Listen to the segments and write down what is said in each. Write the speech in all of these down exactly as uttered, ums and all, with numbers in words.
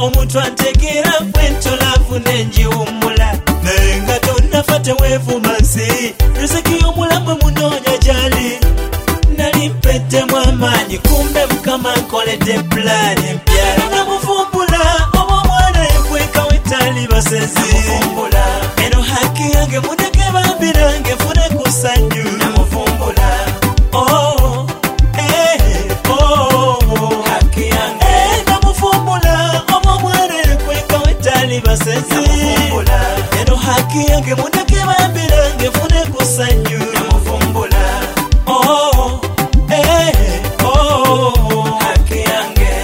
omuntu antegeera kwentolavu nenjiwummula naye nga tonnafa teweevuma nsi riziki y'omulamu munoonya gyali nali mpeddemu amaanyi kumbe mukama nkoledde pulaani empya namuvumbula oba omwana yekweka wetali basezi eno haki yange mundeke bambirange nfune ku ssanyu namuvumbula oh eh oh haki yange eh namuvumbula oba omwana yekweka wetali basezi eno haki yange mundeke bambirange nfune ku ssanyu namuvumbula oh eh oh haki yange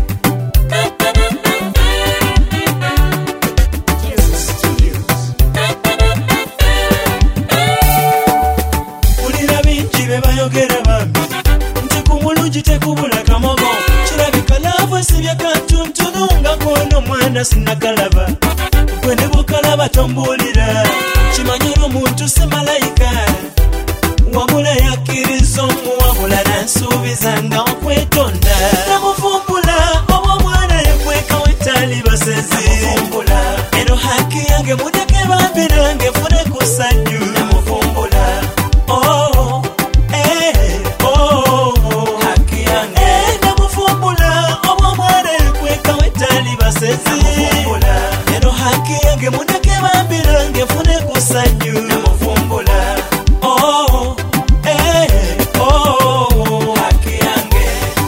ulira bingi be bayogera bambi nti ku mulungi tekubula kamogo kirabika laavu esibya kantuntunu nga kono mwana sinakalaba gwe ne bukalaba tombuulira kimanyira omuntu si malayika wabula yakkiriza omuwabula nansuubiza nga okwetonda namuvumbula oba omwana yekweka wetali basezi eno haki yange mundeke bambirange nfune ku ssanyu namuvumbula oh eh oh haki yange eh namuvumbula oba omwana yekweka wetali basezi eno haki yange mundeke bambirange nfune ku ssanyu namuvumbula oh eh oh haki yange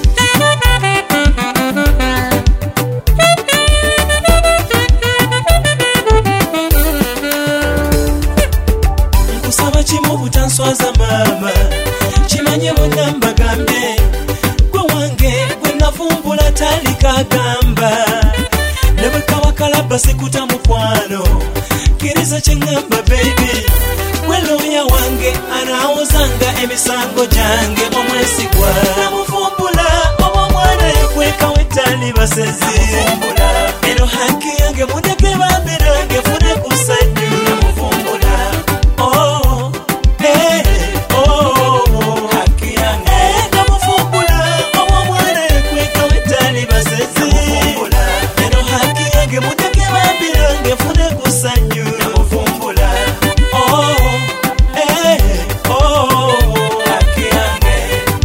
nkusaba kimu butanswaza maama kimanye bonna mbagambe gwe wange gwe navumbula tali kagamba ne bwe kawakalaba sikuta mukwano kiriza kyeŋŋamba baby gwe looya wange anaawozanga emisango gyange omwesigwa namuvumbula oba omwana yekweka wetali basezi eno haki yange mundeke bambirange nfune ku ssanyu namuvumbula oh eh oh haki yange eh namuvumbula oba omwana yekweka wetali basezi eno haki yange mundeke bambirange nfune ku ssanyu namuvumbula oh eh oh haki yange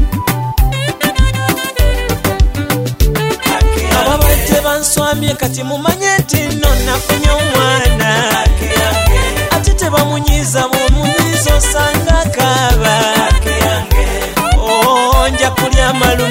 haki yange ababadde banswamye kati mumanye nti nno nafunye omwana haki yange ate tebamunyiiza bw'omunyiiza osanga kaaba haki yange oh nja kulya malu